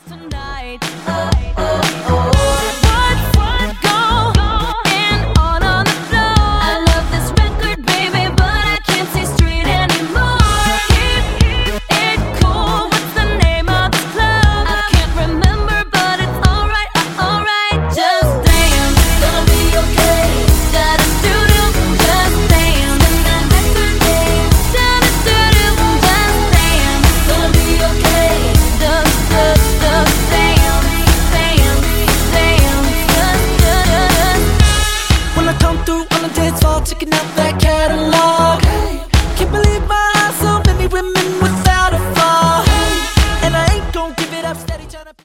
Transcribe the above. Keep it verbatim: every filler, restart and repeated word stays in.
tonight. Oh, oh, oh. What, what, go, going on on the floor. I love this record, baby, but I can't see straight anymore. Keep it cool. What's the name of this club? I can't remember, but it's alright, uh, alright. Just dance, gonna be okay. Da-da-doo-doo, just dance. Spin that record, babe. Da-da-doo-doo, just dance. Gonna be okay. Just, just, just dance, dance, dance. Just, just. When I come through on the dance floor, checking out that